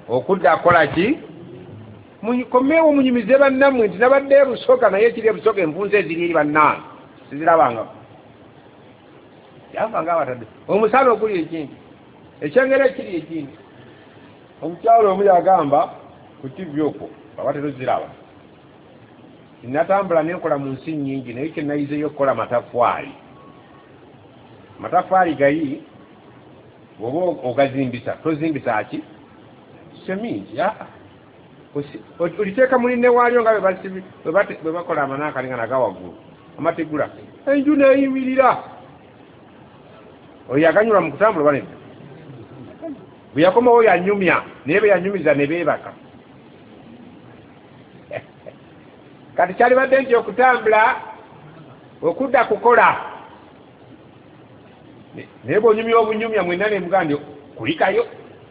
okudda akola ki mukomeewo munyumize bannammwe nti nabadde ebusoga naye ekiri ebusoga envunza eziri eri bannange sizirabanga yavanga abatadde omusana oguli ekindi ekyengera ekiri ekindi omukyalo omu yagamba ku tivi okwo abatero ziraba natambula nenkola mu nsi nnyingi naye kyenayizeyo okukola matafaali gayi oba ogazimbisa tozimbisa ki seminti oliteeka muline waalyo nga bwe bakola amanaakali nga nagawaggulu amategula enju neeyimirira oyo yaganyulwa mu kutambula banedda bwe yakomawo yanyumya naye be yanyumiza ne beebaka kati kyalibadde nti okutambula okudda kukola naye bwonyumya obunyumya mwenna nemugandi kulikayo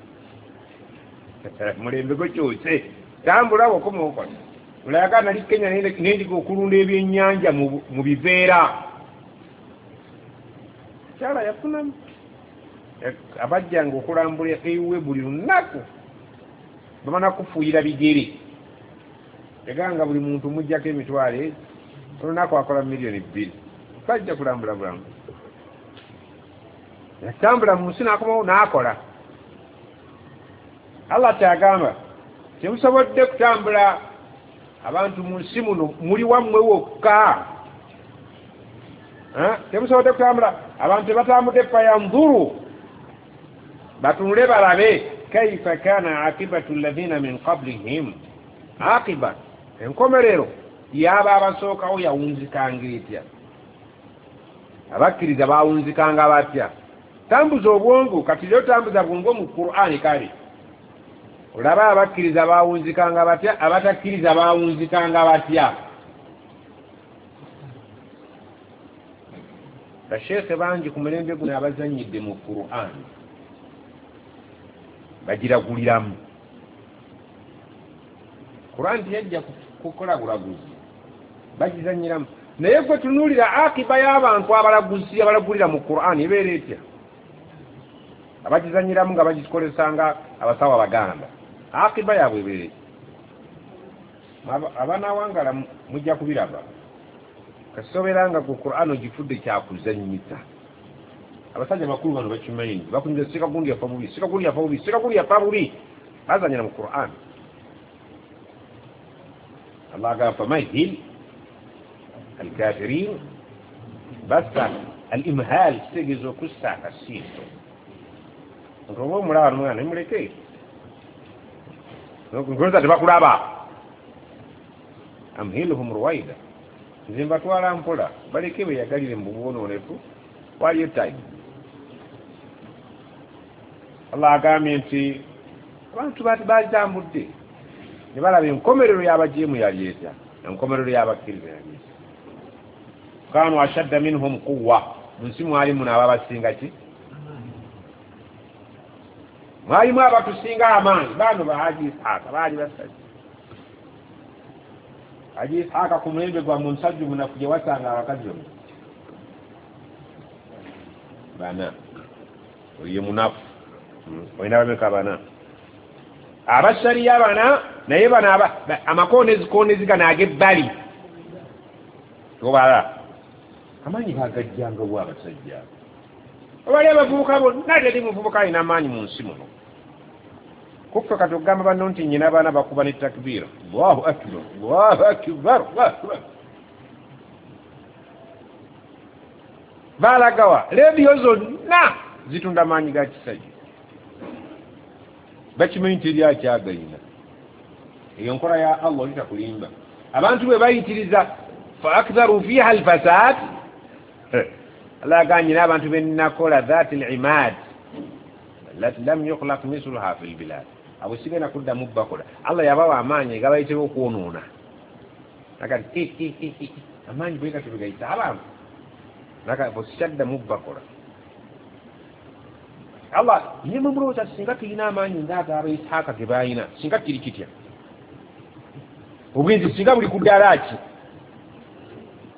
mulembe gokyose tambula wokomaokola olayaga nali Kenya nendiga okulunda ebyennyanja mu biveera kyala yafunamu abajjanga okulambula ewiwe buli lunaku bamana kufuuyira bigere eganga buli muntu mujjako emitwalo olunaku akola $2,000,000 kajja kulambula bulamu yatambula mu nsi nakomawo n'akola Allah kyagamba temusobodde kutambula abantu mu nsi muno muli wammwe wokka temusobodde kutambula abantu tebatambudde fayanzuru batunule balabe kaifa kana akibatu alladhina min qablihim akiba enkomerero yaba abasookawo yawunzikanga etya abakkiriza bawunzikanga batya tambuza obwongo kati leo tambuza bwongo mu Qur'ani kale olaba abakkiriza bawunzikanga batya abatakkiriza bawunzikanga batya basheekhe bangi ku mulembe guno abazanyidde mu Qur'ani bagiraguliramu Qur'ani tiyajja kukola bulaguzi bagizanyiramu naye gwe tunuulira akiba y'abantu abalagulira mu Qur'ani ebeera etya abagizanyiramu nga bagikolesanga abasawo abaganda akiba yaabwe ebeera etya abanawangala mujja kubiraba kasoberanga ku Qur'ani ogifudde kyakuzanyisa abasajja bakulu bano bakimanyi bakunyiza sikagundi yafa bubi bazanyira mu Qur'ani Allah قال فمهل الكافرين بس الإمهال استجزوا كسا السين نقول مرار مغانا نملكي نقول ذات باكو رابا أمهلهم رويدا زين باتوالا مبولا بالي كيبه يقالي لمبوونو ونفو والي التايم Allah agambye nti abantu batamudde ne balaba enkomerero y'abajeemu yali etya enkomerero y'abakkiriza yali etya kanu ashadda minhum quwwa munsi mwali muno ababasinga ki mwalimu abatusinga amaanyi bano bahaji Isaaka baali basajja Haji Isaaka ku mulembe gwa musajja munafu gye wasanga abakazi bana oyo munafu oyina babeka bana abasariya bana naye bana amakonezi gano ag'ebbali tobala amaanyi bagajjanga bwa abasajja obali abavubuka bonna teri muvubuka alina amaanyi mu nsi muno kuffe kati okugamba banno nti nyina abaana bakuba ne takbiira Allahu akbar Allahu akbar balagawa leediyo zonna zitunda maanyi ga kisajja bakimanyi nti eri akyagayina eyo nkola ya Allah litakulimba abantu bwe bayitiriza fa aktharu fiha alfasad Allah aganyira abantu bennakola dhati al-imad allati lam yukhlaq misluha fi al-bilad abo sigena kuddamu bakola Allah yabawa amaanyi gabayitewo okwonoona nakati amaanyi bwe gatubigayita abantu nakati bosikyaddamu bakola Allah yema mulowooza singa tulina amaanyi ng'agaba Isaaka ge balina singa kiri kitya obwenzi singa buli ku ddala ki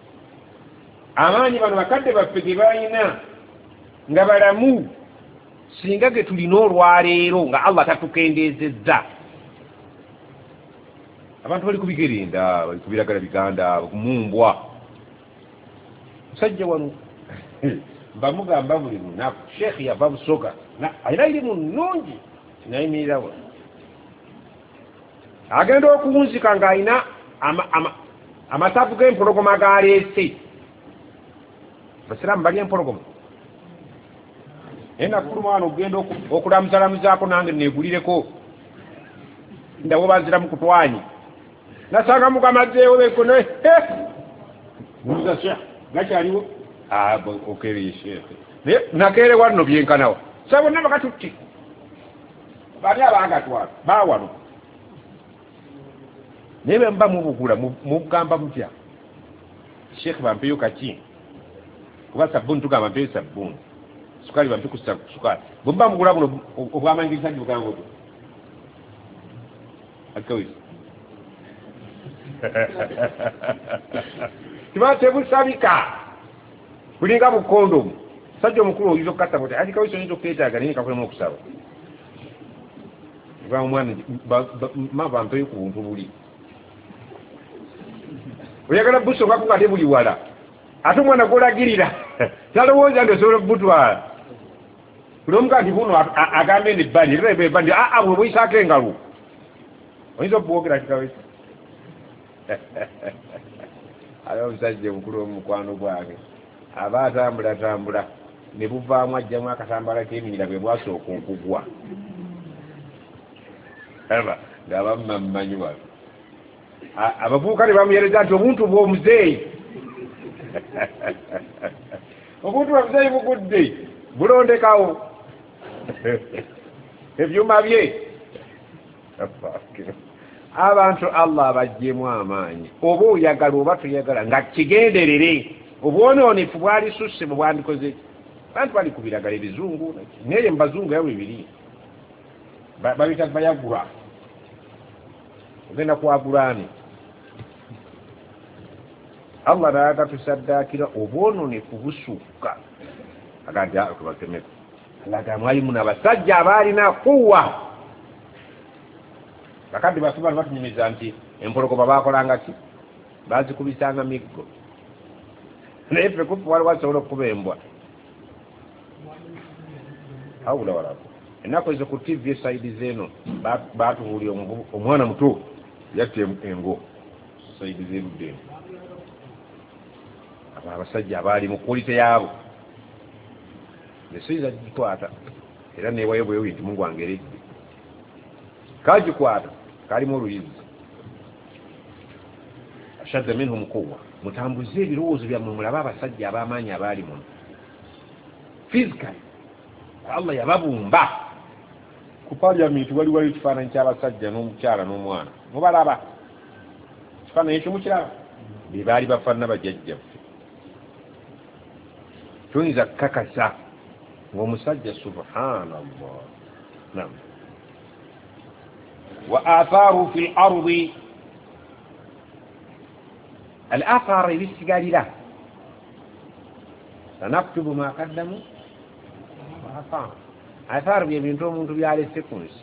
amaanyi bano bakadde baffe ge balina nga balamu singa ge tulina olwaleero nga Allah tatukendeezezza abantu bali kubigerenda bali kubiragala biganda kumumbwa musajja wano mbamugamba buli lunaku sheekh yava busoga alina irimu nnungi nayimirirawo agenda okuwunzika ng'alina amasavu g'empologoma galeese basiraamu balya empologoma naye nakuluma wano okugenda okulamuzalamuzaako nange neegulireko ndawo baziramu kutwanyi nasanga mugamazzeewo bekone muza sheekh gakyaliwo okereye sheekh naye nakeere wano byenkanawa sa bonna bakatutti bani abagatwala bawano naye bemba mubugula mugamba mutya sheekh bampeyo kaki kuba sabbuuni tugamba mpeyo sabbuuni sukali bampe ku sukali bwemba mugula buno obwamangirisa bugamba otyo akawisi kiba tebusabika kulinga bukondomu sajja omukulu oyinza okukatta kuti ati kawisi oyinza okukeetaaga naye kakulemu okusaba omwana mabampeyo ku buntu buli oyagala busongako nga tebuli wala ate omwana golagirira talowooza nti osobola okubutwala buli omuka nti buno agambe nebbandi ebbandi bwe bwisaako engalo oyinza okubwogera kikawisi ali omusajja omukulu omukwano gwange aba atambulatambula ne buvaamu ajjamu akatambala k'eminyira bwe bwasooka okugwa ng'abamu bamumanyi wano abavubuka ne bamuyereza nti obuntu bw'omuzeeyi obuntu bwomuzeeyi bugudde bulondekawo ebyuma bye abantu Allah abajjemu amaanyi oba oyagala oba toyagala nga kigenderere obwonoonefu bwali susse bwe bwandikoze bantu bali kubiragala ebizungu naye mu bazungu yawe bibiri babita bayagula ogenda kwagulaani Allah nayaga tusaddaakira obwonoonefu busukka agandi tubatemeko alaga mwalimu n'abasajja abaalina kuwa bakadde basoma ne batunyumiza nti empologoma baakolanga ki baazikubisanga miggo naye ffe kufu waliwo asobola okukuba embwa awula walako ennaku ezo ku tv esaidi zeeno baatubuulya omwana muto yatta engo saidi zerudde eno abo abasajja abaali mu kulite yaabo nesoyiza gikwata era neewayo bweyo nti mungwangeredde kagikwata kalimu oluyizi ashadda minhum quwwa mutambuze ebirowoozo byammwe mulabe abasajja ab'amaanyi abaali muno physically Allah yababumba ku parliament waliwo ekifaananyi ky'abasajja n'omukyala n'omwana mubalaba ekifaananyi ekyo mukiraba be baali bafaanana bajjajjaffe tuyinza kukakasa ng'omusajja subhanallah nam wa athaaru fi lardi al athar ebisigalira sanaktubu ma qaddamu athar byebintu omuntu byalese ku nsi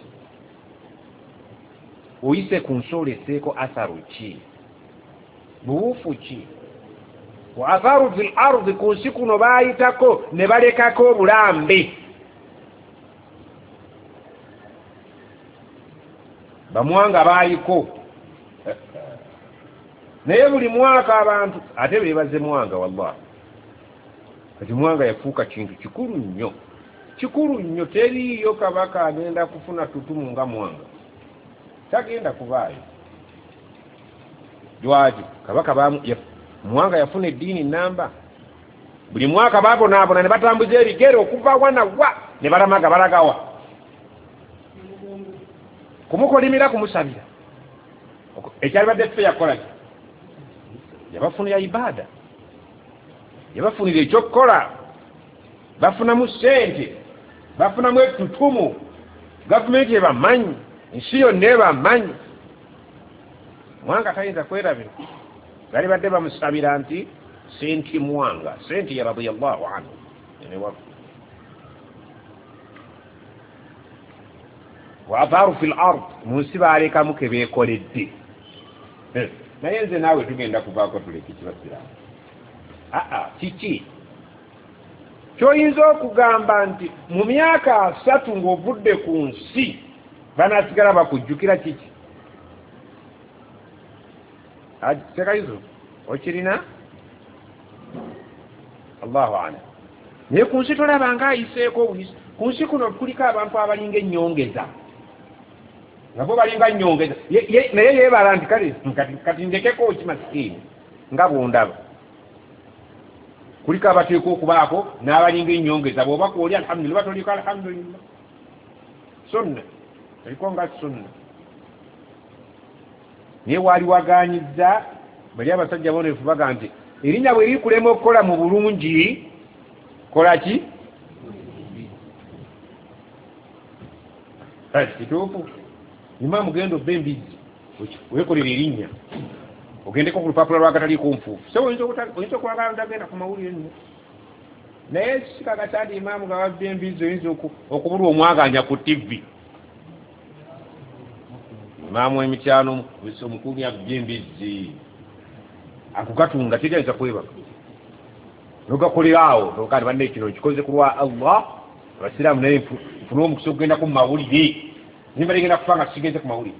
oyise ku nsi oleseeko atharu ki buwuufu ki wa atharu fi lardi ku nsi kuno baayitako ne balekako obulambe bamwanga baayiko naye buli mwaka abantu ate beebaze mwanga wallahi kati mwanga yafuuka kintu kikulu nnyo teriiyo kabaka agenda kufuna tutumu nga mwanga tagenda kubaayo lwaki kabaka mwanga yafuna eddiini namba buli mwaka baabonaabona ne batambuza ebigere okuva wanawa ne balamaga balagawa kumukolimira kumusabira ekyalibadde ffe yakolaki yabafunira ibaada yabafunira ekyokukola bafunamu ssente bafunamu ettutumu gavumenti ebamanyi ensi yonna ebamanyi mwanga tayinza kwerabira bali badde bamusabira nti senti mwanga senti ya radiyallahu anhu wa atharu fil ard munsi balekamu ke bekoledde naye nze naawe tugenda kuvaako tuleke kibasiramu kiki kyoyinza okugamba nti mu myaka 3 ng'ovudde ku nsi banasigala bakujjukira kiki sekaizo okirina allahu alam naye ku nsi tolabanga ayiseeko obuyisi ku nsi kuno kuliko abantu abalinga ennyongeza nga bo balinga nnyongeza naye yeebala nti kati ndekeko kimasikini nga bwondaba kuliko abateeka okubaako n'abalinga ennyongeza bw'oba kuoli alhamdulillah batoliko alhamdulillah sunna eriko nga sunna naye waali waganyiza bali abasajja bonefu baga nti erinnya bwe likulema okukola mu bulungi kola ki kituufu imaamu genda obba embizzi weekolera erinnya ogendeko ku lupapula lwagataliiko nfuufu so oyinza okwagala ntagenda ku mawulire nno naye sikakatandi imaamu nga wabba embizzi oyinza okubulwa omwaganya ku tv imaamu emityano omukuumi abba embizzi akukatunga tegayinza kwebaka nogakolerawo nokandi banne kino kikoze ku lwa allah abasiraamu naye nfuna omukisa okugenda ku mawulire nimba ligenda kufa nga tusigenze ku mawulire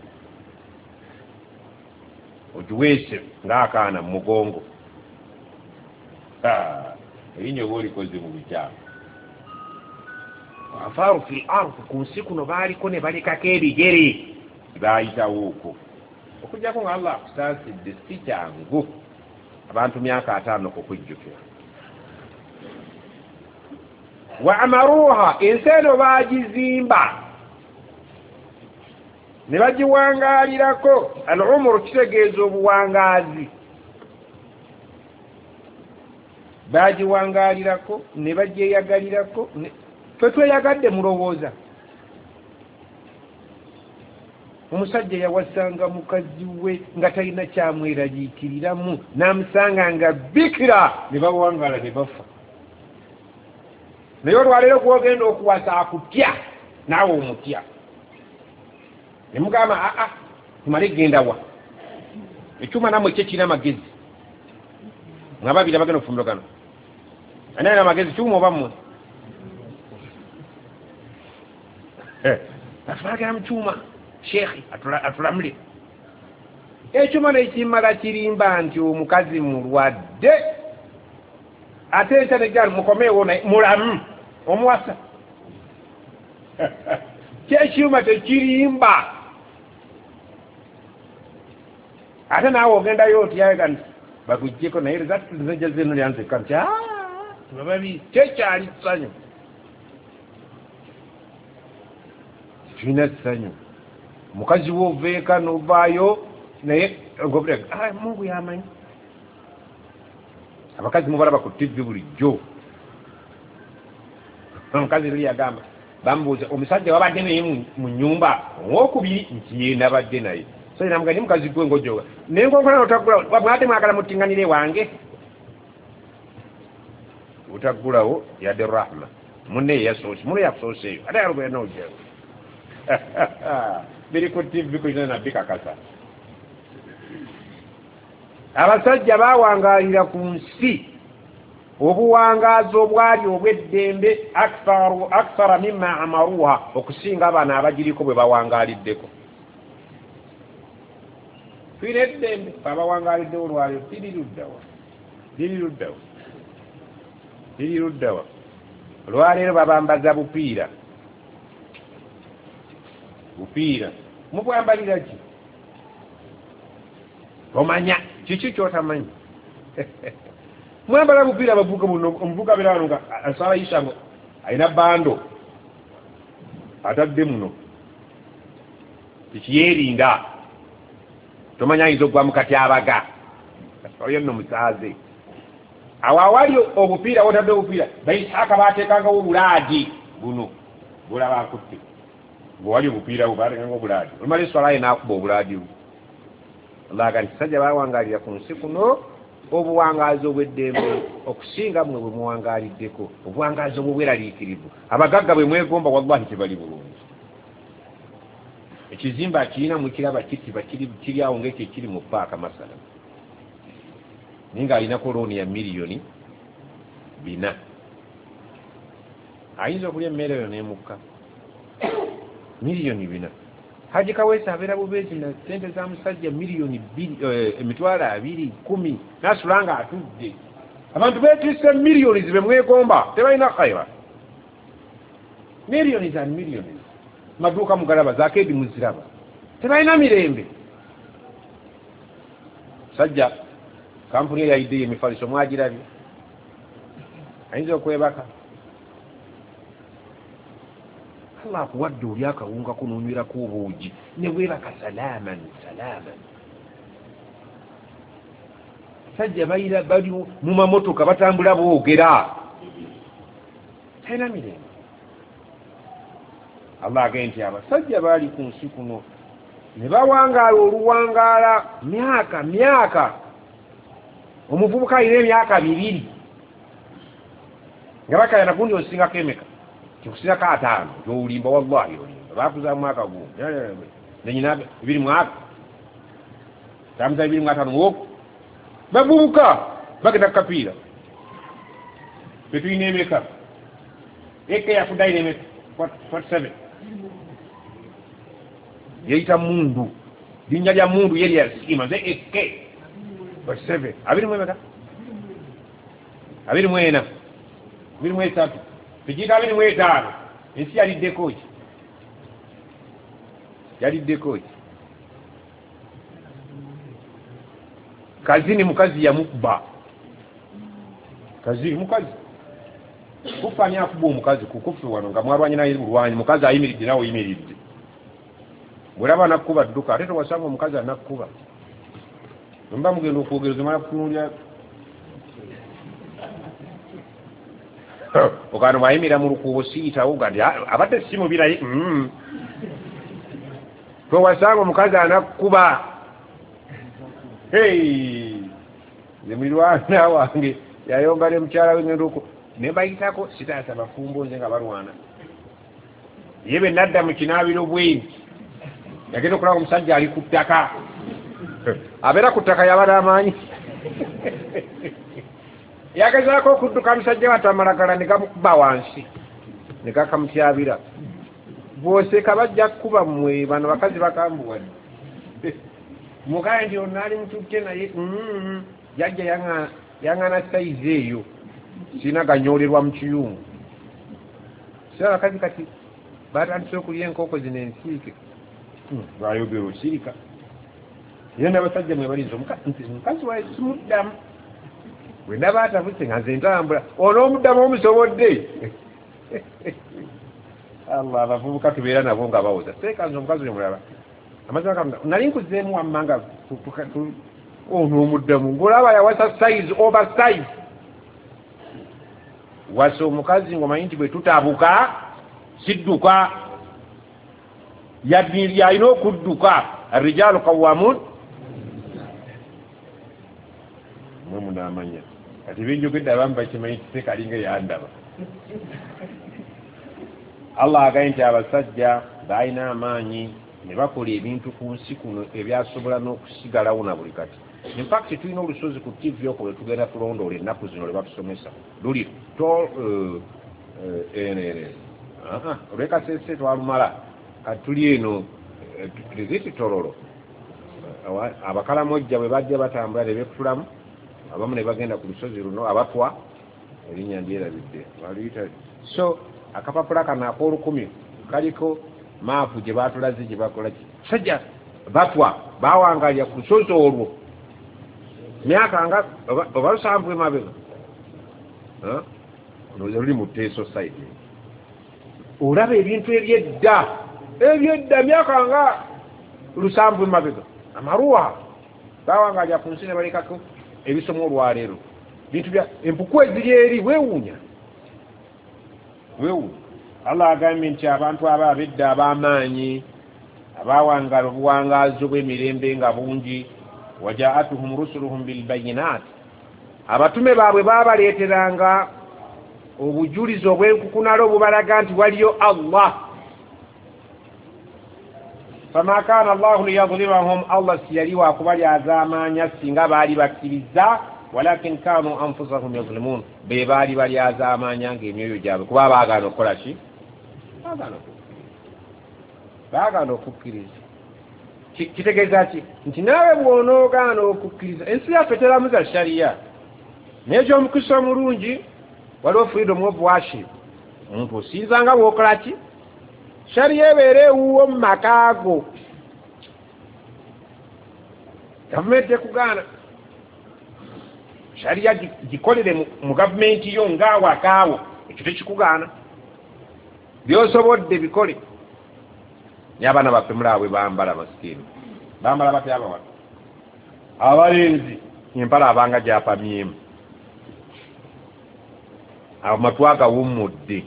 ogiweese ng'akaana mu mugongo erinnya oba olikoze mu bikyamu afaaru fil ard ku nsi kuno baaliko ne balekako ebigere baayitawo okwo okujjako nga allah akusaasidde si kyangu abantu myaka 5 okukujjukira wa amaruha ensi eno baagizimba ne bagiwangaalirako al umru kitegeeza obuwangaazi bagiwangaalirako ne bagyeyagalirako twetweyagadde mulowooza omusajja yawasanga mukazi we nga talina kyamweragiikiriramu n'amusanga nga bikira ne bawangaala ne bafa naye olwaleero gwogenda okuwasa akutya naawe omutya ne mugamba tumale genda wa ekyuma namwe kye kirina amagezi nga babiri abagenda okufumbiro gano ani alina amagezi kyuma oba mmwe atulagera mu kyuma sheekhi atulamule ekyuma nekimala kirimba nti omukazi mulwadde ate entanegani mukomeewo mulamu omuwasa kyekyuma tekirimba ate naawe ogendayo otyaga nti bakujjeko naye zatuzajja zeno lyanzeka nti bababi kyekyali ssanyu tulina ssanyu mukazi wo oveeka novaayo naye mungu yamanyi abakazi mubalaba ku tv bulijjo omukazi luli yagamba bamubuuza omusajja wabadde naye mu nyumba owokubiri nti ye nabadde naye so namuga ni mukazi gwe ngojoga naye nkonkona otagula mwate mwagala mutinganire wange utagulawo yadde rahma munne yasoose muno yakusooseeyo ate yalugera nojewo biri ku tv kulina nabbi kakasa abasajja bawangaalira ku nsi obuwangaazi obwali obw'eddembe akthara mimma amaruha okusinga abaana abagiriko bwe bawangaaliddeko twina eddembe abawangaalidde olwaliro liri luddawa olwaleero babambaza bupiira mubwambalira ki omanya kiki kyotamanyi mwambala bupiira bavuga muno omuvuga beera wano nga asala yisango alina bando atadde muno tikiyerinda tomanya ayinza okugwa mukatyabaga oyo nno musaaze awo awali obupiira wotadde obupiira bayisaaka bateekangawo obulaadi buno bulabakutte bwewali obupiira bubatekanga obulaadi olumala eswalaye nakuba obulaadi bu allah gati sajja bawangaalira ku nsi kuno obuwangaazi obw'eddembe okusinga mwe bwe muwangaaliddeko obuwangaazi obwo bweraliikirivu abagagga bwe mwegomba wallahi tebali bulungi ekizimba kirina mukiraba kiri awo ng'ekyo kiri mu paaka masala naye ng'alinako looni ya miliyoni 4 ayinza okulya emmere eyo n'emukka miliyoni 4 Haji Kaweesa abeera bubeezi na ssente za musajja miliyoni 2,10 nasula nga atudde abantu beetisse miliyoni zibe mwegomba tebalina khayra miliyoni za miliyoni maduuka mugalaba zakeedi muziraba tebalina mirembe sajja kampuni eyayiddeyo emifaliso mwagirabye ayinza okwebaka Allah akuwadde oli akawunga kunoonyweraku obuugi ne bwebaka salaaman sajja bayira bali mu mamotoka batambula boogera talina mirembe Allah agambye nti abasajja baali ku nsi kuno ne bawangaala oluwangaala myaka omuvubuka alina emyaka 2 nga bakayana gundi osingako emeka kikusingako 5 gyowulimba wallahi olimba bakuza mwaka gumu nenyina 2 mwaka tamuza 2 mwaka nuwoku bavubuka bagenda kukapiira betulina emeka eke yafudaire emeka 47 yeyita mundu linnya lya mundu yeri yasiima ze eke 47 24 23 tugiyita 25 ensi yaliddeko ki kazini mukazi yamukba mukazi kufani akuba omukazi kukufu wano nga mwalwanye naye bulwanyi mukazi ayimiridde nawe oyimiridde bwelaba nakkuba dduka ate tewasanga omukazi anakkuba mba mugenda okwogereza mala kutunulya okano mwayimira mu lukuubo siyitawo gati abadde si mubirayi tewasanga omukazi anakkuba nze mulirwana wange yayomba ne mukyala we ngenda okwo ne bayitako sitaasa bafumbo nze nga balwana ye be nadda mu kinaabiro bwe yagenda okulaba omusajja ali ku ttaka abeera ku ttaka yabala amaanyi yagezaako okudduka musajja watamalagala ne gamukuba wansi ne gakamutyabira bw'oseka bajja kukuba mmwe bano bakazi bakambuwadde mukaye nti onaali mututte naye jajja yaŋŋana sayizi eyo sina ganyolerwa mu kiyungu sira bakazi kati batandise okulya enkoko zino ensiike bayogera osirika era n'abasajja mwebaliza omukazi waye simuddamu bwe ndaba atabuse nga nze ntambula onoomuddamu omusobodde allah abavubuka tubeera nabo nga bawoza seekanze omukazi oyo mulaba amazima nali nkuzeemu wamma nga onoomuddamu ng'olaba yawasa size over size wasa omukazi ng'omanyi nti bwe tutabuka sidduka yalina okudduka arrijalu qawwamun mwe munaamanya kati benjogedde abamu bakimanyi kisekalinga yandaba allah agaye nti abasajja baalina amaanyi ne bakola ebintu ku nsi kuno ebyasobola n'okusigalawo na buli kati infact tulina olusozi ku tv okwo lwe tugenda tulondoola ennaku zino lwe batusomesa luli olwekasese twalumala kati tuli eno tuziti tololo abakalamojja bwe bajja batambula ne bekutulamu abamu ne bagenda ku lusozi luno abatwa erinnya ndyerabidde baluyita so akapapula kano ak'olukumi kaliko maapu gye batulaze gye bakola ki sajja batwa bawangalya ku lusozi olwo myaka nga oba 7 emabega luli mu teeso side olaba ebintu ebyedda myaka nga 7 emabega amaruwa bawangalya ku nsi ne balekako ebisomo olwaleero bintu bya empuku eziri eri weewuunya allah agambye nti abantu abo abedda ab'amaanyi abawangala obuwangaazi obw'emirembe nga bungi wajaatuhum rusuluhum bilbayinat abatume baabwe baabaleeteranga obujulizi obw'enkukunalo obubalaga nti waliyo allah fama kana Allahu liyadhlimahum Allah siyali wa kubali azamanya singa bali bakkiriza walakin kanu anfusahum yadhlimun be bali azamanya ng'emyoyo gyabwe kuba baagala okukola ki baagala okukkiriza kitegeeza ki nti naawe bw'onoogaana okukkiriza ensi yaffe teramuza shariya naye gy'omukisa omulungi waliwo freedom of worship omuntu osinzanga bw'okola ki shariya ebeera ewuwo mu makaago gavumenti ekugaana shariya gikolere mu gavumenti yo ngaawakaawo ekyo tekikugaana byosobodde bikole naye abaana baffe mulaabwe bambala masikini bambala batya abawala abalenzi empala abanga gyapamyemu amatu agawummudde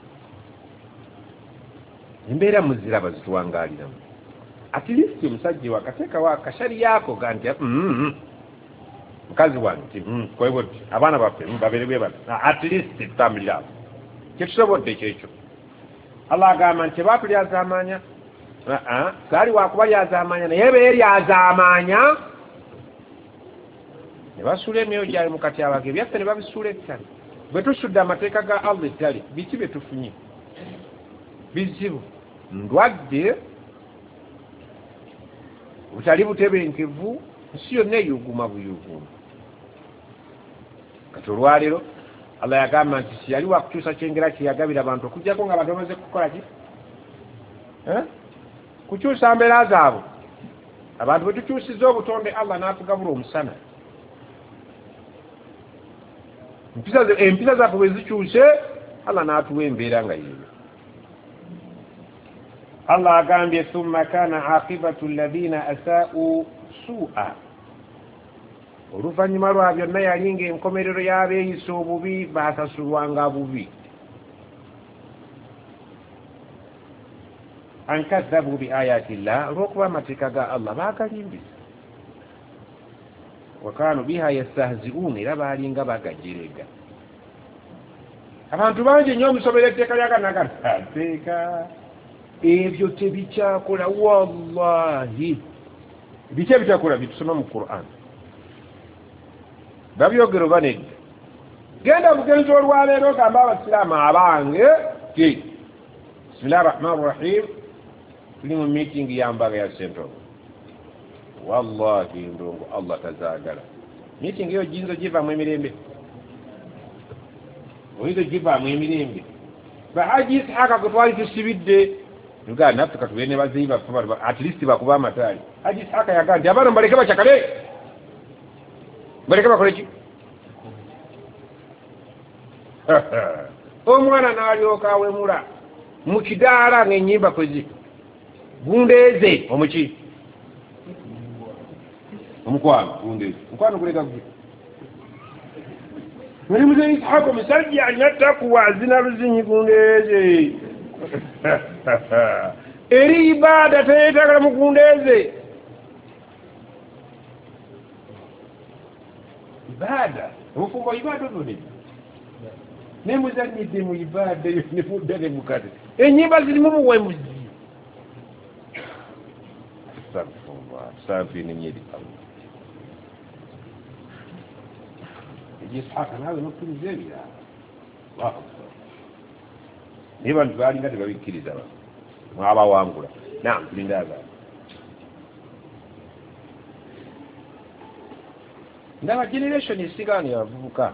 embeera muziraba zituwangaaliramu at least omusajja wakateekawo akashari yaako ga nti mukazi wange kweboti abaana baffe baberebwe bati at least tutambuliraabo kyetusobodde kyekyo Allah agamba nti tebaatulyazamanya saali wakuba lyazamanya naye beye lyazamanya ne basuula emyoyo gyali mu katyabaga ebyaffe ne babisuula ettale bwe tusudde amateeka ga Allah ettale biki bye tufunye bizibu ndwadde butali butebenkevu nsi yonna eyuguma buyuguma kati olwaleero Allah yagamba nti siyali wakukyusa kyengera kyeyagabira abantu okujjako nga abantu bamaze kukola ki kukyusa mbeera zaabwe abantu bwe tukyusiza obutonde Allah n'atugabula omusana empisa zaffe bwe zikyuse Allah n'atuwa embeera nga yeyo Allah agambye thumma kana aqibatu alladhina asaa'u su'a oluvannyuma lwa byonna yali ng'enkomerero y'abeeyisa obubi baasasulwanga bubi an kadhabu bi ayati llah olw'okuba amateeka ga Allah baagalimbisa wa kaanu biha yastahzi'uun era baalinga bagajerega abantu bangi nnyo omusomera etteeka lyaganagataateeka ebyo tebikyakola wallahi biki ebitakola bitusoma mu Qur'an babyogero banedda genda bugenzi olwaleero gamba abasiraamu abange ti bismillahi rahmani rahim tuli mu meeting ya mbaga ya sentro wallahi ndongo Allah tazaagala meeting yo jinzo givaamu emirembe oyizo givaamu emirembe bahaji Ishaaka gwe twali tusibidde nga naffe katubeere ne bazeeyi baffe at least bakuba amataali haji Ishaaka yagaa nti abaana mbaleke bakyakale baleke bakole ki omwana n'alyoka awemula mu kidaala ng'ennyimba kwezi gundeeze omuki omukwano gundeeze mukwano guleka gwe muli muzeeyi Ishaaka omusajja anyattakuwa azina luzinyi gundeeze eri ibaada teyeetagala mu gundeeze ibaada obufumbo ibaada odone nemuzanyidde mu ibaada eyo nemudda ne mukate ennyimba zirimu buwemuzi safinenyeri Ishaaka naawe nokkiriza ebirala naye bantu baalinga tebabikkiriza mwabawangula nam tulindaaga ndaba generation esigaano yabavubuka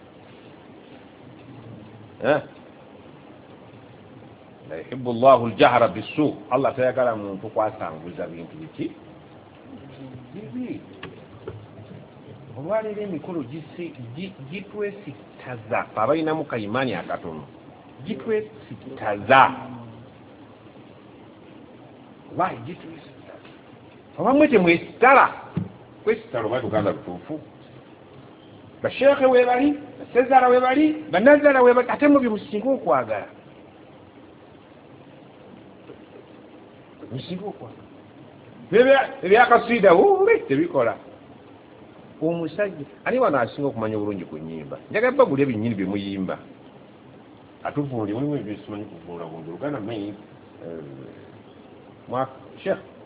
la yuhibbu llahu ljahra bisu Allah tayagala muntu kwasanguza bintu biki bibi olwaleero emikolo gitwesitaza abalinamu kayimaani akatono gitwesitaza wayi gitwesitaza abamwe temwesitala kwesitala oba tuganda lutuufu basheekhe webali basezala webali banazala webali ate mu bimusinga okwagala musinga okwagala ebyakaswida tebikola omusajja ani wano asinga okumanya obulungi ku nnyimba njagala bagula ebinnyini bye muyimba atuvunulye mulimu ebyesimanyi kuvunula bungi oluganda mayi shekh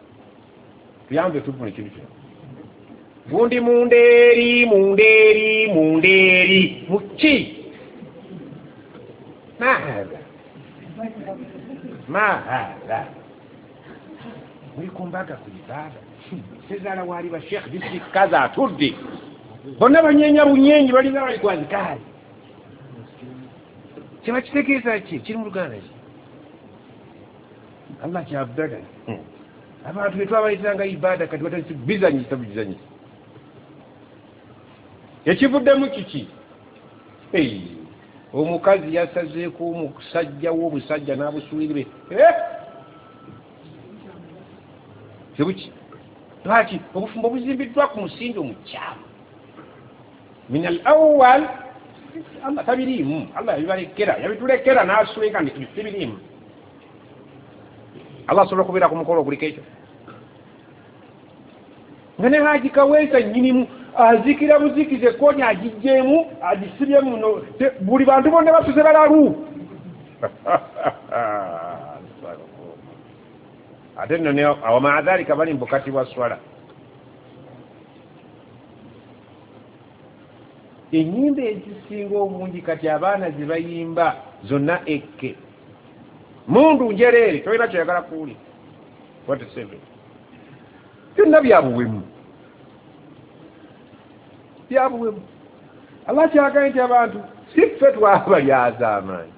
tuyambe tufune kintu kino gundi mundeeri muki mahala muri kumbaga ku ibada sezaala waali ba sheikh district kaza atudde bonna banyenya bunyenyi balina bali kwazikaali kyebakitegeeza ki kiri mu luganda ki allah kyabdaga abantu betwabayitanga ibada kati batandise bizanyisa buzanyisa ekivuddemu kiki omukazi yasazeeko omusajja w'obusajja n'abusuulire kibuki lwaki obufumbo buzimbiddwa ku musingi omukyamu min al awal allah tabiriimu allah yabibalekera yabitulekera n'asuleka nti tibiriimu allah asobola okubeera ku mukolo oguliko ekyo nga ne haji kaweesa nnyinimu azikira buzikize koni agijjeemu agisibye muno buli bantu bonna basuze balalu ate nno ne awo maadhalika bali mbukati bwa swala enyimba ezisinga obungi kati abaana ze bayimba zonna ekke mundu njereere tolina kyoyagala kuwulira 47 byonna byabuwemu allah kyagaye nti abantu si ffe twabalyazaamaanya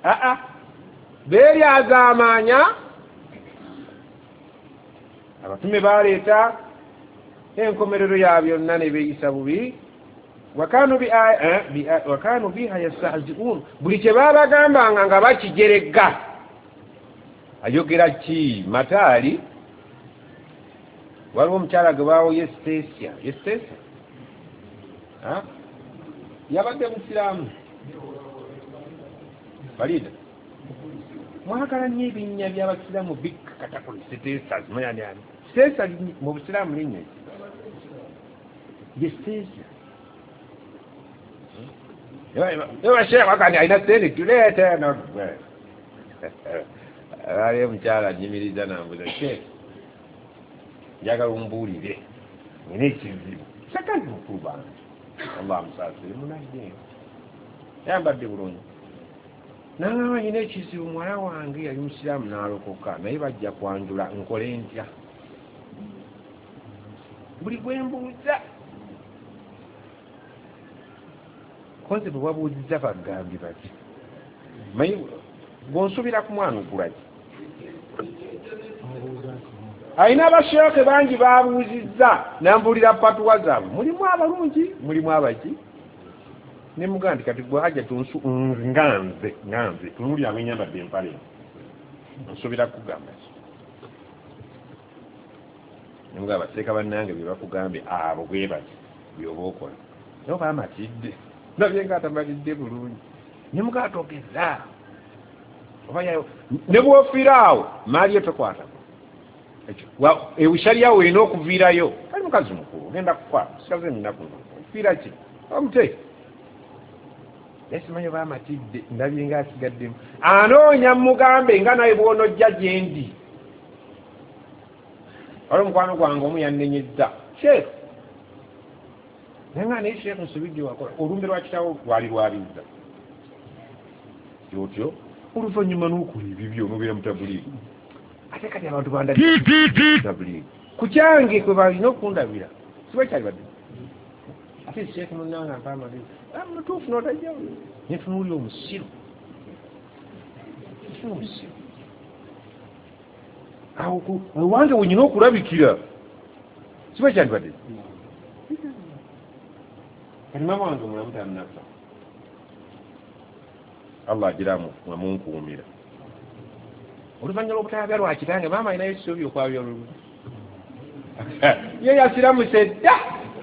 beeryazaamaanya abatume baleeta enkomerero ya byonna ne beeyisa bubi wakanu biha yastahzi'un buli kye babagambanga nga bakijerega ayogera ki mataali waliwo omukyala gwe baawo yestesia yabadde musiraamu balida mwagala nnyo ebinnya by'abasiraamu bikkakatakuli sitesas mayaniani sitesa mu busiraamu linnya yestesia sheekh wakani alina sente tuleete ali omukyala nyimiriza nambuza sheekh njagala ombuulire nina ekizibu sakanti mukulu bange allah musaasire munajje yambadde bulungi nangamba nina ekizibu muwala wange yali musiraamu n'alokoka naye bajja kwanjula nkole ntya buli gwembuuza konse bwe babuuziza bagambye bati manyi bw'onsubira ku mwana ogulaki alina abasheeke bangi babuuzizza nambuulira patuwa zaabwe mulimu abalungi mulimu abaki ne mugamba nti kati gwe hajja nganze tunuli abenyambadde empale nsubira kugamba ki nemugamba baseeka bannange bye bakugambye abo bwe bati byoba okola naye oba amatidde nabye nga atamalidde bulungi nemugamba togeza oba ne bwofiira awo maali yo tokwata ewushaliawo olina okuviirayo ali mukazi mukulu ogenda kufa sikaze ninaku ofiira ki omute esimanyi oba amatidde ndabye nga asigaddemu anoonya mugambe nga naye bwonojja gyendi wali omukwano gwange omu yannenyezza sheekh naye nga naye sheekh nsubidde wakola olumbe lwa kitawo lwali lwabizza otyo oluvannyuma n'okola ebibyo nobeera mutabuliigu ate kati abantu bandabuli ku kyange kwe balina okundabira siba kyali badde ate sheekh munnanga mpa amagezi mutuufu n'otajjawo netunuulira omusiru awo wange wenyina okulabikira siba kyali badde kati mama wange omulamu tamunafa allah agiramu mwamunkuumira oluvannyuma lw'obutayagala lwa kitange maama alinayo essuubi okwabya olulu ye yasiramuse dda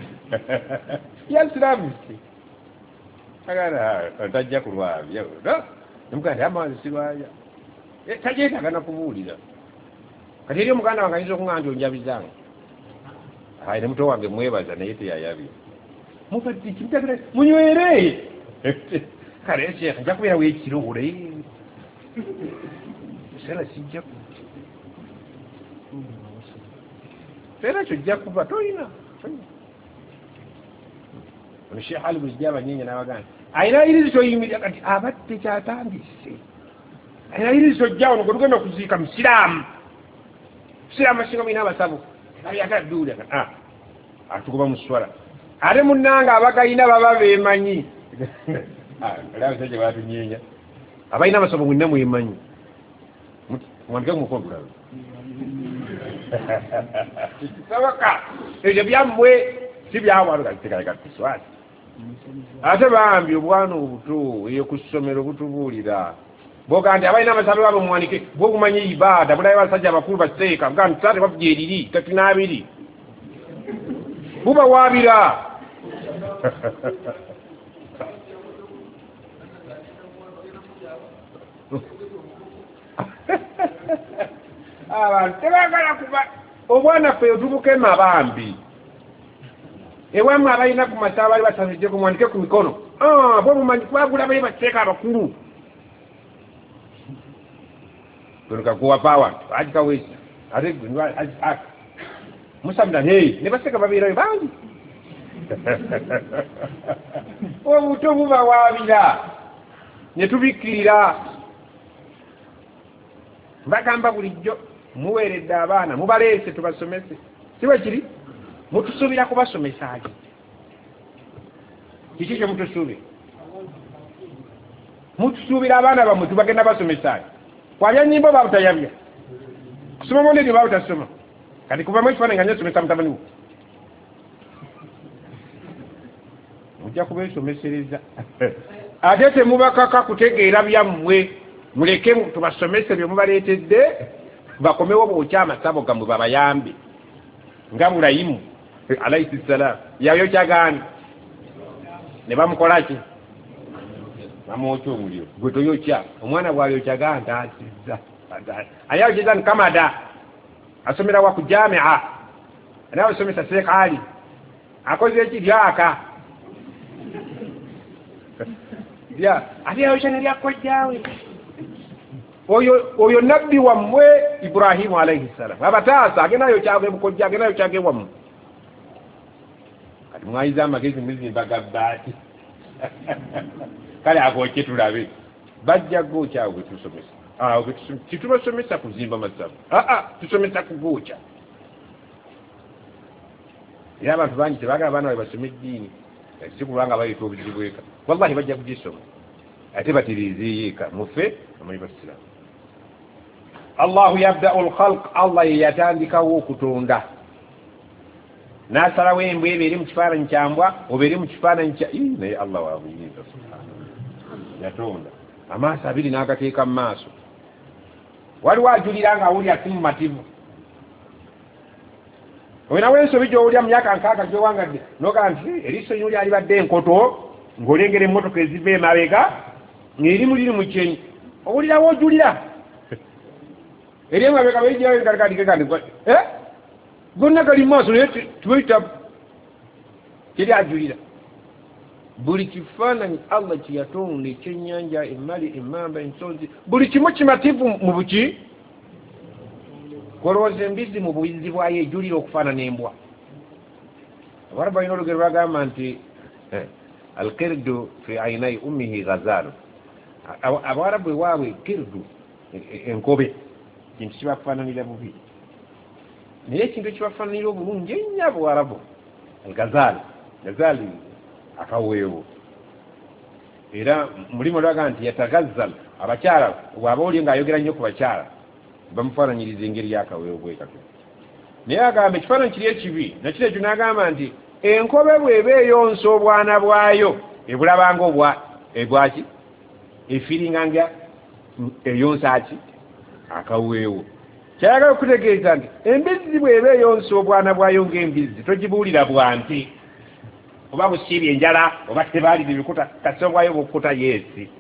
yasiramuse agala tajja kulwabya nemugaa nti amazi sirwaya tajeetaga nakubuulira kati eri omuganda wange ayinza okuŋŋamba nti onjabizanga ayi ne muto wange mwebaza naye teyayabya mubadde kimutagala munywere kale sheekh nja kubeera weekirowole sera sijja era kyojja kuba toyina Sheikh Ali Bujjaba nyenye n'abaganda ayina irizo yimirira kati abadde kyatandise ayina irizo jjawo nogenda okuziika musiraamu asinga mwina abasabu yatadduula atukuba mu swala ate munnanga abagayina baba beemanyi abasajja batunyenya abalina amasabo mwenna mwemanyi mwandike mukogulabe kisoboka ebyo byammwe si byawalukaitekalegatuswali ate bambi obwana obuto eyo ku ssomero butubuulira boga nti abalina amasabo abo muwanike bwokumanyi ibaada bulabe basajja abakulu baseeka buga nti tate bavuga eriri tatinabiri bubawaabira abantu tebagala kuba obwana ffe otubukema bambi ewammwe abalina ku masaba bali basabidde kumwanike ku mikono bwe bumanyi kwagula bali bateeka abakulu kakuwa pawa ajikawesa ate musamda ne baseka babeerayo bangi obuto bubawaabira ne tubikkirira bagamba bulijjo muweeredde abaana mubaleese tubasomese siwe kiri mutusuubira kubasomesa kiki kye mutusuubira mutusuubira abaana bammwe tubagenda basomesa kwabya nyimbo babutayabya kusoma mondedi babutasoma kati kuvamu ekifaananyi nga nyesomesa mutabani wo mujja kubeesomesereza ate temubakaka kutegeera byammwe muleke tubasomese bye mubaleetedde bakomewo bwokya amasabo gammwe babayambe nga Bulayimu alayhi salaam yayokyagaani ne bamukolaki bamwokya omuliro gwe toyokya omwana bw'ayokyaga ntaasizza ayayokeza nkamada asomera wa ku jamia nawe asomesa Sheikh Ali akoze ekiryaka ate yayokya neryakojjaawe oyo nabbi wammwe Ibrahimu alayhi salaam abataasa agendayo kyage bukojja agendayo kyage wammwe kati mwayiza amagezi muzimba gabbaati kale agokye tulabe bajja gokyawo gwe tusomesa titubasomesa kuzimba masabu tusomesa kugokya era abantu bangi tebagala abaana bwe basoma eddiini si kubanga baleeta obuzibu eka wallahi bajja kugisoma ate batiriziyeeka mufe amanyi basiraamu Allahu yabda'u al-khalq Allah yatandikawo okutonda n'asalawo embwa eba eri mu kifaananyi kya mbwa oba eri mu kifaananyi kya naye Allah wabuyinza subhanahu yatonda amaaso abiri n'agateeka mu maaso waliwo ajulira ng'awulira si mumativu olinawo ensobi gy'owulira mu myaka 6 gy'owangadde nogaa nti eriiso lino lyalibadde enkoto ng'olengera emmotoka eziva emabega ng'erimu liri mu kyenyi owulirawo ojulira eri emabega bayijirayo galikadikekandi gonna gali mu maaso naye tubeyita kiri ajulira buli kifaananyi Allah kyeyatonda ekyennyanja emmali emmamba ensonzi buli kimu kimativu mu buki kolowooza embizzi mu buyizi bwayo ejulira okufaanana embwa abarabu balina olugero bagamba nti alkirdu fi ainai ummihi ghazaalu abarabu ewaabwe kirdu enkobe kintu kibafaananira bubi naye ekintu ekibafaananira obulungi ennyo abawarabu algazaalu gazaali akaweewo era mulimu lwaga nti yatagazzal abakyala bw'aba oli ng'ayogera nnyo ku bakyala bamufaananyiriza engeri y'akaweewo bwekatyo naye agamba ekifaananyi kiri ekibi nakiro ekyo n'agamba nti enkobe bw'eba eyonsa obwana bwayo ebulabanga ebwaki efiringanga eyonsa ki akaweewo kyayagala okutegeeza nti embizzi bw'eba eyonsa obwana bwayo ng'embizzi togibuulira bwanti oba busiibye enjala oba tebaalira ebikuta kasita obwayo bw'okukuta yeesi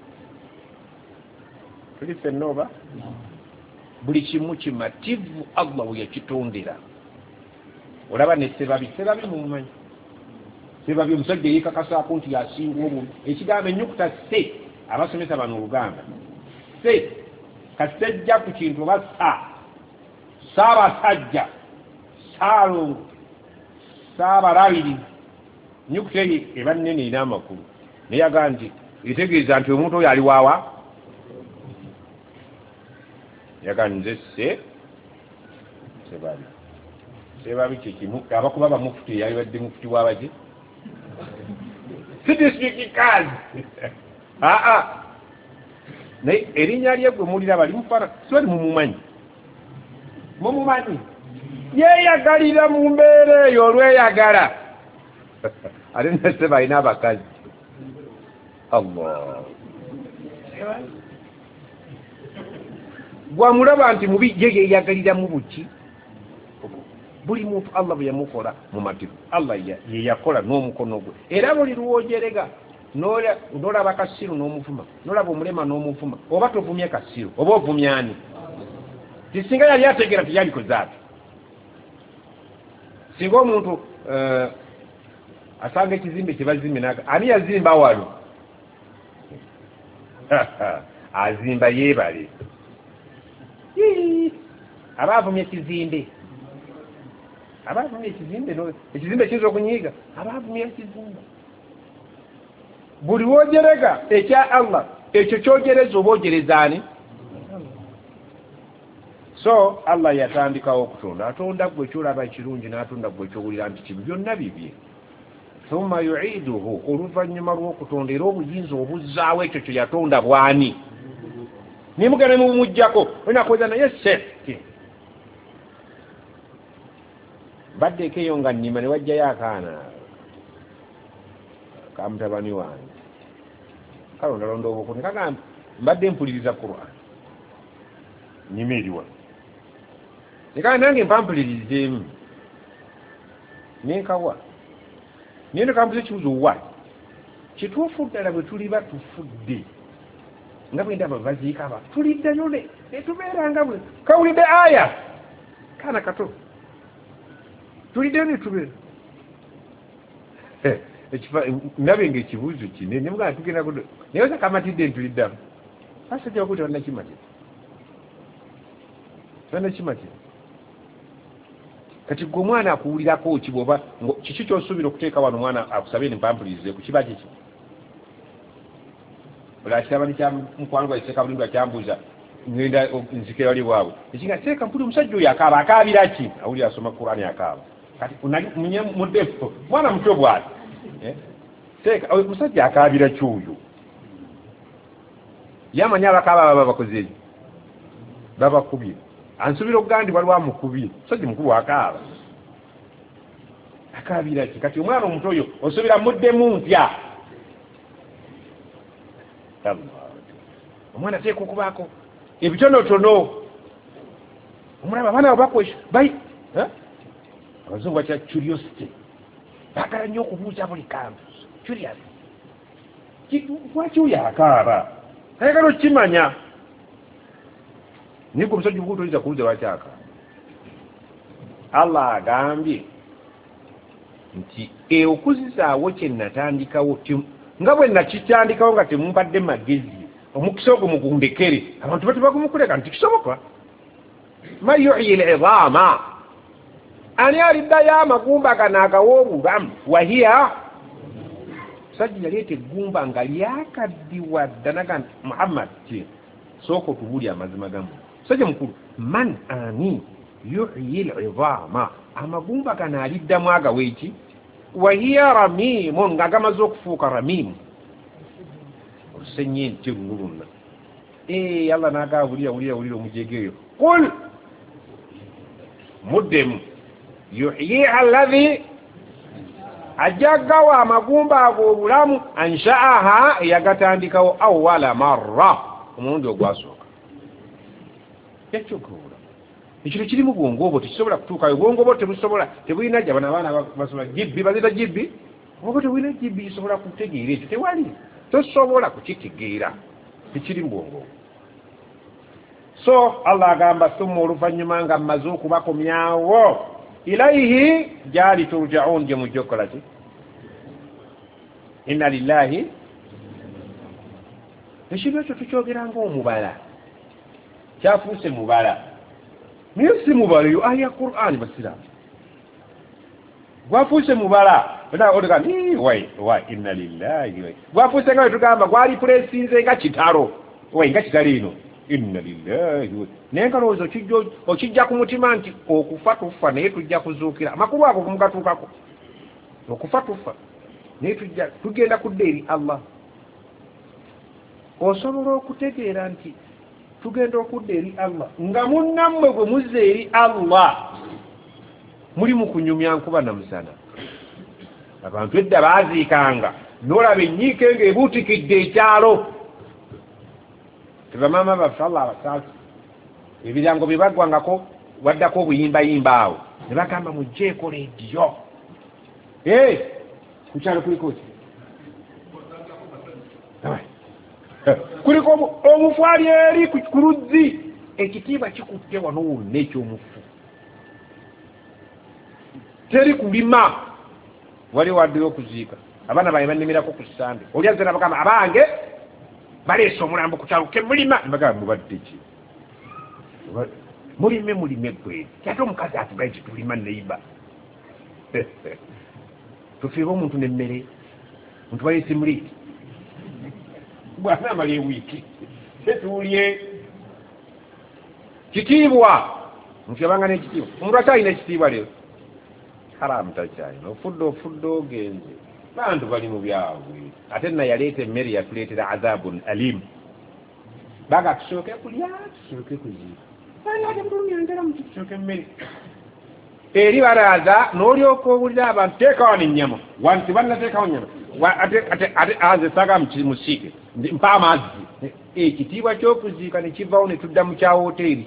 tuli ffenna oba buli kimu kimativu Allah we yakitondera olaba ne sebabi mumumanyi sebabi omusajja yeekakasaako nti yasinga obubi ekigambo ennyukuta se abasomesa bano oluganda se kasita ejja ku kintu oba saabasajja Alo Sabalabiri nyukuta eba nnene ina amakulu naye agaa nti itegeeza nti omuntu oyo ali waawa yagaa nze sebabi kyekimu abakuba bamufuti yali badde mufuti w'abaki si district kazi naye erinnya lye gwe mulira bali mufana sibali mumumanyi yeyagalira mu mbeera eyo olweyagala ate nase balina abakazi Allah gwamulaba nti mubi ye yeyagalira mu buki buli muntu Allah bwe yamukola mu mativu Allah ye yakola n'omukono gwe era buli luwojerega n'olaba kasiru n'omuvuma n'olaba omulema n'omuvuma oba tovumye kasiru oba ovumyani tisinga yali ategera tiyaliko zaatu singa omuntu asanga ekizimbe kyebazimbe naga ani yazimba wano azimba yeebale abaavumye ekizimbe ekizimbe kiyinza okunyiiga abaavumye ekizimbe buli wojerega ekya Allah ekyo kyogereza oba ogereza ani so Allah yatandikawo okutonda atonda gwe kyolaba ekirungi n'atonda gwe kyowulira nti kibi byonna bibye thumma yu'iduhu oluvannyuma lw'okutonda era obuyinza obuzzaawo ekyo kye yatonda bwani nimugende mumujjako onakweza naye sefti baddeeko eyo nga nnima ne wajjayo akaana kamutabani wange kalondalonda obukuni kagamba mbadde mpuliriza Qur'an nnima eriwa nekale nange mpampulirizeemu nenkawa naye nekambuza ekibuzo wa kituufu ddala bwe tuli batufudde nga bwendaba baziika aba tuliddayo netubeera nga bwe kawulidde aya kaana kato tuliddeyo netubeera ndabe nga ekibuuzo kine nemugaa tugenda kudo naye oza kamatidde ntuliddamu asajja wakuti bannakimatira kati gwe omwana akuwulirako ki bwoba kiki kyosuubira okuteeka wano omwana akusabye nempampulirize ku kiba kiki olakitabani kyamukwano gwaiseka bulindu akyambuuza ngenda nzike wali bwabwe ekinga teeka mpuli omusajja oyo akaaba akaabira ki awulira asoma Qur'ani akaaba kati munye mudefu mwana muto bwati teeka omusajja akaabira kyoyo yamanya abakaaba baba bakozeeki babakubye ansubira okugandi waliwo amukubye musajja mukulu akaaba akaabira ki kati omwana omuto oyo osuubira muddemu mpya omwana teeka okubaako ebitonotono omulaba abaana babakwesha abazungu bakya curiosity baagala nnyo okubuuza buli kantu curious lwaki oyo akaaba ayagala okimanya nigo omusajja omukutu oyinza kubuuza lwaki akaaba Allah agambye nti okuzizaawo kye natandikawo nga bwe nakitandikawo nga temumpadde magezi omukisa ogwo mugundekere abantu batebagumukuleka nti kisoboka ma yuhyi al-idhaama ani aliddayo amagumba gano agawa obulamu wahiya sajja yaleeta eggumba nga lyakaddiwa ddanaga nti Muhammad ki sooka otubuli amazima gamu sajja mukulu man ani yuhyi al-idhaama amagumba gano aliddamu agawa eki wahiya ramimun nga gamaze okufuuka ramimu olusenye nti lululunna Allah nagaa wulira omujegeyo qul muddemu yuhyiha alladhi ajagawa amagumba ago obulamu anshaaha yagatandikawo awwala marra omulundi ogwasooka yakyogoola ekiro kirimu bwongobo tekisobola kutuukayo bwongobo tebusobola tebulina jja bana abaana basobola jibbi bazita jibbi oba tebulina jibbi isobola kutegeera ekyo tewali tosobola kukitegeera tekirimu bwongobo so Allah agamba summa oluvannyuma nga mmaze okubakomyawo ilaihi gyali turjaun gye mujja okukola ki inna lillahi ekintu ekyo tukyogera ngaomubala kyafuuse mubala naye si mubala eyo aya Qur'ani basiraamu gwafuuse mubala otoga wa inna lillahi gwafuuse nga wetugamba gwali pulesinze nga kitalo nga kitalo ino inna lillahi naye nga lowooza okijja ku mutima nti okufa tufa naye tujja kuzuukira amakulu ago kumugatuukako okufa tufa naye tugenda kudda eri Allah osobola okutegeera nti tugenda okudda eri Allah nga munnammwe bwe muzza eri Allah muli mu kunyumya nkuba namusana abantu edda baaziikanga n'olaba enyiike ng'ebuutikidde ekyalo tebamaama baffe Allah abasaasi ebiryango bye baggwangako waddako obuyimbayimba awo ne bagamba mugjeeko leediyo ku kyalo kuliko ki kuliko omufwali eri ku luzzi ekitiibwa kikutte wano wonna ekyomufu teri kulima wali waddeyo okuziika abaana baye bannimirako ku ssande oli azze nabagamba abange baleese omulambo ku kyalo ke mulima nebagamba mubadde ki mulime gwe kyate omukazi atugaye kitulima neiba tufiirwa omuntu nemmere muntu baleese muliiti bwana amala ewiiki tetuulye kitiibwa omuntu yabanga n'ekitiibwa omuntu akyalina ekitiibwa leero haramu takyalina ofudde ogenze bantu bali mu byabwe ate na yaleeta emmere yatuleetera azabun alimu baga tusooke kulya tusooke kuziika ate mutulumyangera muti tusooke emmere eri baraza n'olyoka owulira abantu teekawo n'ennyama wanti bannateekawo nnyama ate aze saga musiike mpa amazzi ekitiibwa ky'okuziika ne kivaawo ne tudda mu kya woteeri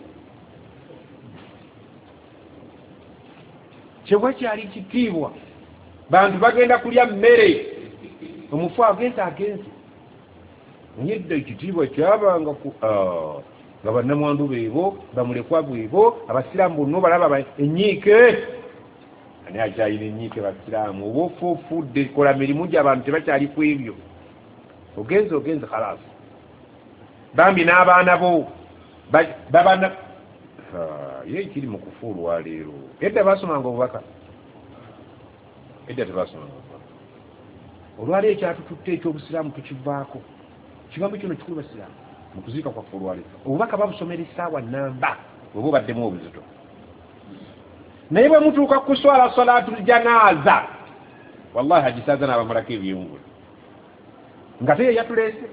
kyebwa kyali kitiibwa bantu bagenda kulya mmere omufu agenze naye edda ekitiibwa kyabanga nga bannamwandu beebo bamulekwa bwebo abasiraamu bonna balaba enyiike ani akyalina enyiike basiraamu oba ofudde kola mirimu gy'abantu tebakyali ku ebyo ogenze khalasi bambi n'abaana bo babana ye kiri mu kufuulwa leero edda basomanga obubaka edda tebasomanga obubaka olwaleero ekyatututte ekyobusiraamu tukivaako kigambo kino kikulu basiraamu mu kuziika kwaffe olwaleero obubaka babusomera essaawa nnamba oba obaddemu obuzito naye bwe mutuuka kuswala salaatul janaaza wallahi hagisaaza n'abamulako ebyengula nga teye yatuleese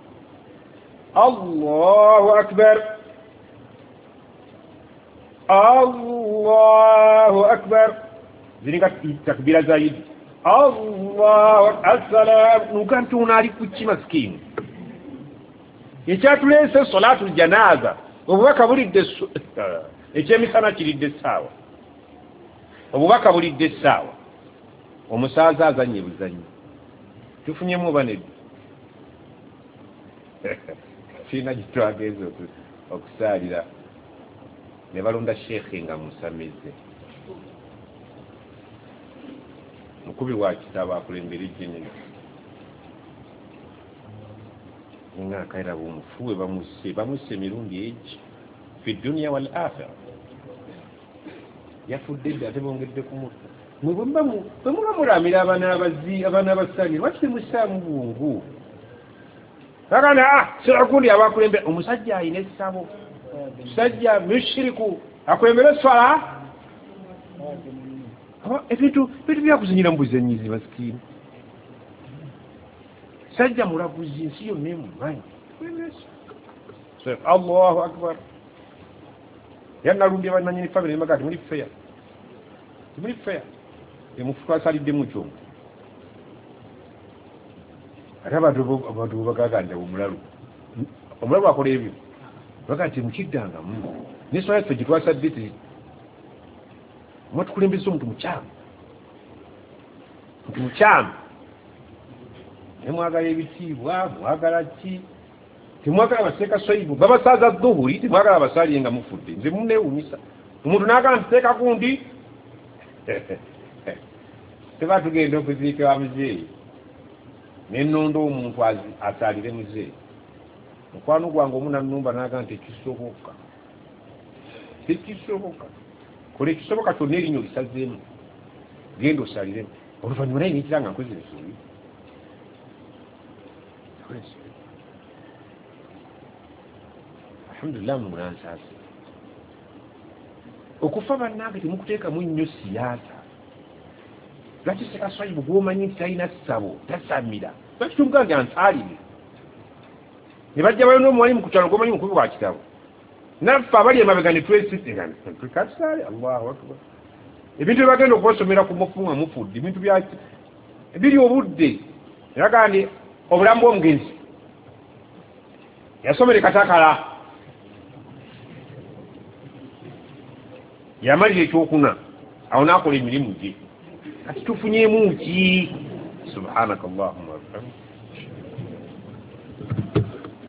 Allahu akbar Allahu akbar ziringa takbira zaidi Allahu assalam nukantu unali kuchi maskini ekyatuleese salaatul janaaza obubaka bulidde ekyemisana kiridde essaawa obubaka bulidde essaawa omusaaza azanye buzanyi tufunyemu oba nedda kiina gitwagenza okusaalira ne balonda sheekhe nga musamize mukubi wa kitabo akulembera ejjenene nga akaira bumufuwe bamusse emirundi egi fi dunia wal akhira yafudde edda ate bongedde ku mutta bwe muba mulamira abaana abasalire lwaki temussaamu bungu agana sirakundi abakulembera omusajja alina essabo musajja mushiriku akulembera eswala ebintu byakuzinyira mu buzanyizi masikini sajja mulaguzi nsi yonna emumanyi Allahu akbar yannalumbye bannanyini famire nemaga timuli feya emufukasaliddemu kyomu ate abantu bagaganja omulalu akola ebyo baga nti mukiddangamu neswala yaffe gitwasadde ti mwatukulembeza omuntu mukyamu nemwagala ebitiibwa mwagala ki temwagala baseeka soyibu babasaaza dhuhuri temwagala basaaliye nga mufudde nze munewunyisa omuntu naagala ntiteeka gundi teba tugenda okuziika wa muzeeyi nenonda omuntu asaalire muzeeyi mukwano gwange omu nanumba naagala nti tekisoboka kola ekisoboka kyonna erinnya olisazeemu genda osalire oluvannyuma naye nekira nga nkoze ensobi alhamdulillah mumunansaasi okufa bannange temukuteekamu nnyo siyaasa lwaki sekaswayibu gwomanyi nti talina ssabo tasamira lwaki tumugange ansaalire ne bajja bayo n'omuwalimu ku kyalo gwomanyi mukubi wa kitabo naffe abali emabega ne twesitekatukatusaale allahu akbar ebintu byebagenda okwesomera ku mufu nga mufudde ebintu biri obudde eraga ndi obulamu bw'omugenzi yasomere katakala yamalira ekyokuna awo naakola emirimu gye kati tufunyemu ki subhanaka allahumma